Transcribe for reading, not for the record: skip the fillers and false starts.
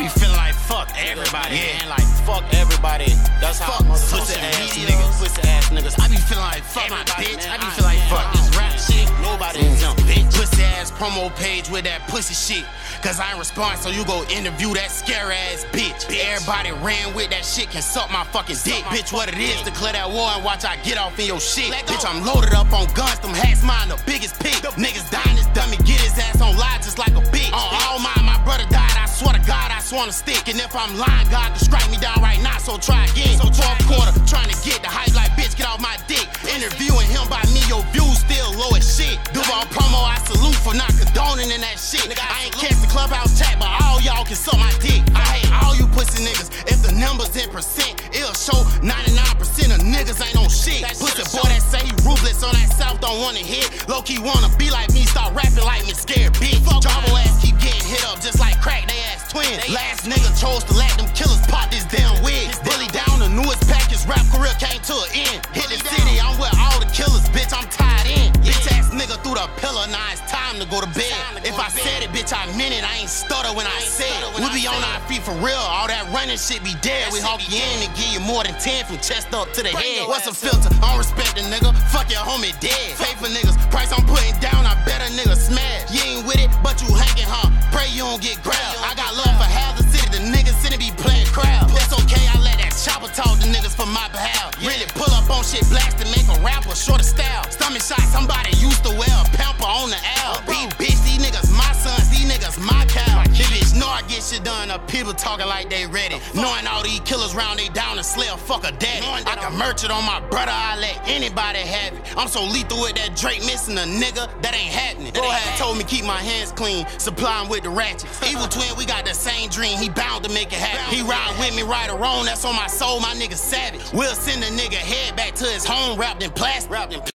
be feeling like fuck everybody, man. Like fuck everybody. That's how pussy ass niggas. Pussy ass niggas. I be feeling like fuck my bitch. I be feeling like fuck this rap shit. Nobody in them, bitch. Pussy ass promo page with that pussy shit. Cause I ain't respond, so you go interview that scary ass bitch. Everybody ran with that shit, can suck my fucking dick. Bitch, what it is, declare that war and watch I get off in your shit. Bitch, I'm loaded up on guns, them hats mine the biggest pig. Niggas dying this dummy, get his ass on live just like a bitch. All mine, my brother died, I swear to God, I swan a stick. And if I'm lying, God can strike me down right now, so try again. So 12 quarter, trying to get the hype like bitch, get off my dick. Interviewing him by me, your views still low as shit. Duval promo, I salute for not condoning in that shit. I ain't catch the clubhouse chat, but all y'all can suck my dick. I hate all you pussy niggas. If the numbers in percent, it'll show 99% of niggas ain't on shit. Pussy boy that say he ruthless on that south don't wanna hit. Low key wanna be like me, start rapping like me, scared bitch. Jumbo ass keep getting hit up just like crack, they ass twins. Last nigga chose to let them killers pop this damn wig. Bully down the newest package, rap career came to an end. Hit the city, I'm with all the killers, bitch, I'm tied in. Bitch ass nigga through the pillar, now it's time to go to bed. If I said it, bitch, I meant it, I ain't stutter when I said it. We be on our feet for real, all that running shit be dead. We hawk you in and give you more than 10 from chest up to the head. What's a filter? I don't respect a nigga, fuck your homie dead. Pay for niggas, price I'm putting down, I bet a nigga smash. You ain't with it, but you hanging, huh? Pray you don't get grabbed. I got love for half the city, the niggas in it be playing crowd. That's okay, I let that chopper talk to niggas for my behalf. Really pull up on shit, blast to make a rapper shorter style. Stomach shot, somebody used to wear a pamper on the L. Bitch, these niggas my sons, these niggas my cow. Bitch, know I get shit done up, people talking like they ready. Knowing all these killers round they down and slay a fuck a daddy. I can merch it on my brother, I let anybody have it. I'm so lethal with that Drake missing a nigga, that ain't happening. Bro had told me keep my hands clean, supply him with the ratchets. Evil twin, we got the same dream, he bound to make it happen. He ride with me right or wrong, that's on my soul, my nigga savage. We'll send a nigga head back to his home wrapped in plastic.